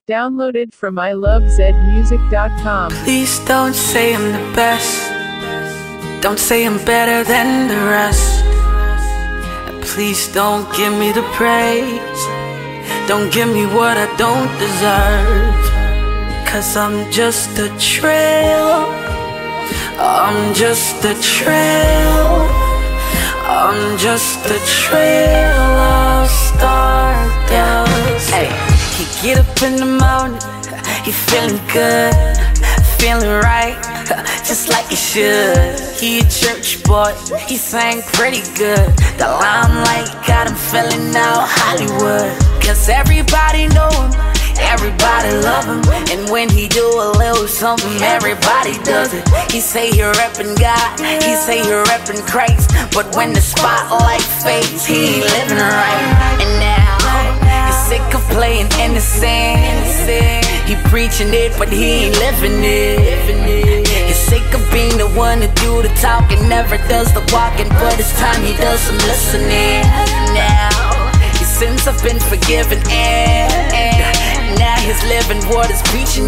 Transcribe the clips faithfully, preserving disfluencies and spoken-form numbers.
Downloaded from I love zed music dot com. Please don't say I'm the best. Don't say I'm better than the rest. And please don't give me the praise. Don't give me what I don't deserve. Cause I'm just a trail. I'm just a trail. I'm just a trail of stardust. Hey, he get up in the morning, he feeling good, feeling right, just like he should. He a church boy, he sang pretty good. The limelight got him feeling out Hollywood. Cause everybody know him, everybody love him. And when he do a little something, everybody does it. He say he reppin' God, he say he reppin' Christ. But when the spotlight fades, he ain't living right. And now, he's sick of playing innocent. He preaching it, but he ain't living it. He's sick of being the one to do the talking, never does the walking. But it's time he does some listening. Now, his sins have been forgiven, and now he's living what he's preaching,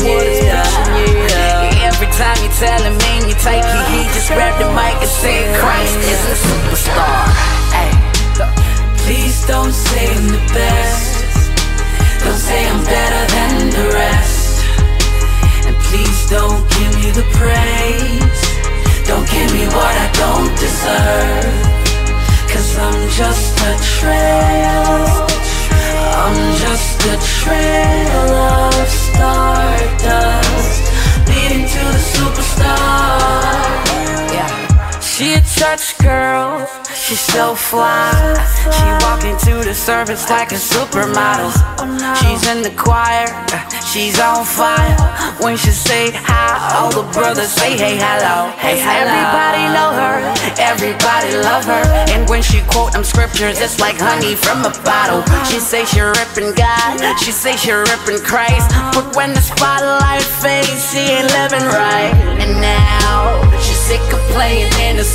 yeah. Every time you tell him, man, you take it, he just grab the mic and say, Christ is a superstar. Ay. Please don't say I'm the best. Don't say I'm better than the rest. And please don't give me the praise. Don't give me what I don't deserve. Cause I'm just a trail. I'm just a trail of stardust leading to the superstar. Yeah. She a church girl, she's so fly. She walk into the service like a supermodel. She's in the choir, she's on fire. When she say hi, all the brothers say hey, hello. Hey, everybody know her, everybody love her. And when she quote them scriptures, it's like honey from a bottle. She say she rippin' God, she say she rippin' Christ. But when the spotlight fades, she ain't living right. And now, she's sick of playing innocent.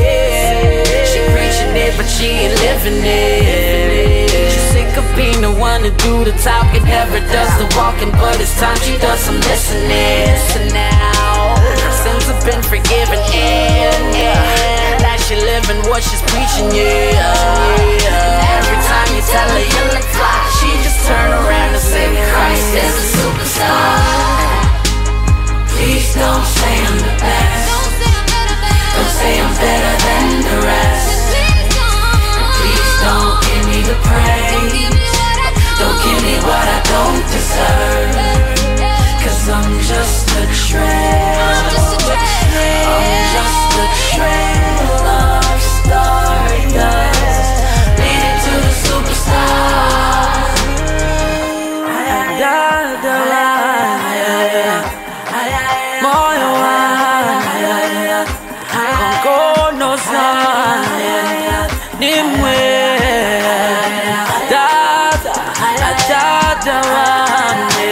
She preaching it, but she ain't living it. She's sick of being the one to do the talking, never does the walking. But it's time she does some listening. So now, sins have been forgiven, and yeah, now she living what she's preaching, yeah. Every time you tell her you look fly, she just turn around and say, Christ is a superstar. Please don't say I'm the best. Don't say I'm better than the rest. And please don't give me the praise. Don't give me what I don't deserve. Cause I'm just a trail. I'm just a trail of stardust leading to the superstar. Da, da, da, Moyo Kono sana nimwe dada dada wane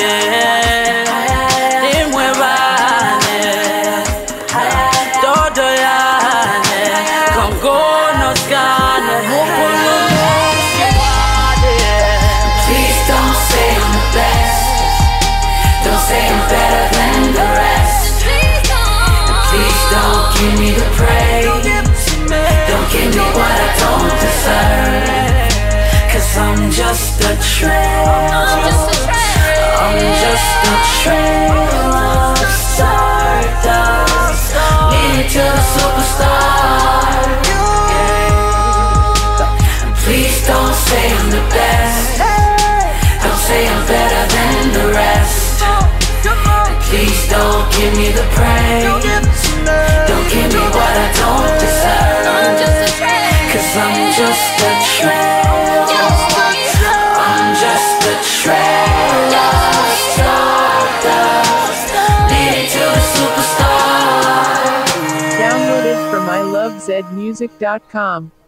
nimwe wane dodo yane kongono sana mukulu mwade. Please don't say I'm the best. Don't say I'm better than the rest. And please don't give me the praise. Don't give me what I don't deserve. Cause I'm just a trail. I'm just a trail of stardust leading to the superstar. Yeah. Please don't say I'm the best. Don't say I'm better than the rest. And please don't give me the praise. Don't give me what I don't deserve. Cause I'm just a trail. I'm just a trail of stardust leading to the superstar. Downloaded from I love zed music dot com.